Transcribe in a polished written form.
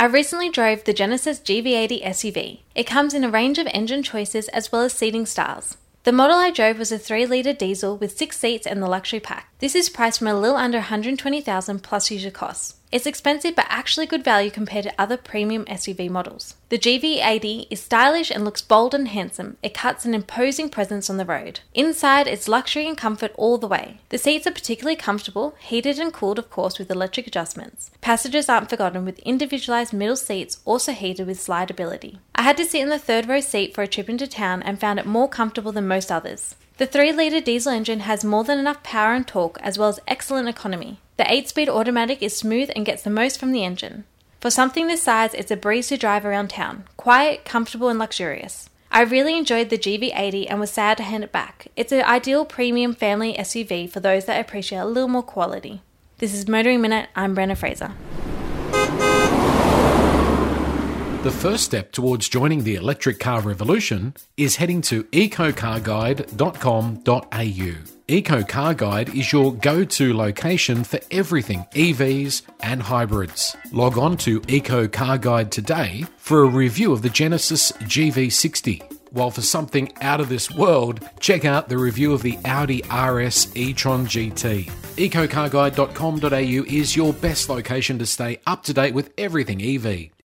I recently drove the Genesis GV80 SUV. It comes in a range of engine choices as well as seating styles. The model I drove was a 3-litre diesel with 6 seats and the luxury pack. This is priced from a little under $120,000 plus user costs. It's expensive but actually good value compared to other premium SUV models. The GV80 is stylish and looks bold and handsome. It cuts an imposing presence on the road. Inside, it's luxury and comfort all the way. The seats are particularly comfortable, heated and cooled of course with electric adjustments. Passengers aren't forgotten with individualized middle seats also heated with slidability. I had to sit in the 3rd row seat for a trip into town and found it more comfortable than most others. The 3-litre diesel engine has more than enough power and torque as well as excellent economy. The 8-speed automatic is smooth and gets the most from the engine. For something this size, it's a breeze to drive around town. Quiet, comfortable and luxurious. I really enjoyed the GV80 and was sad to hand it back. It's an ideal premium family SUV for those that appreciate a little more quality. This is Motoring Minute, I'm Brenna Fraser. The first step towards joining the electric car revolution is heading to ecocarguide.com.au. EcoCarGuide is your go-to location for everything EVs and hybrids. Log on to EcoCarGuide today for a review of the Genesis GV60. While for something out of this world, check out the review of the Audi RS e-tron GT. EcoCarGuide.com.au is your best location to stay up to date with everything EV.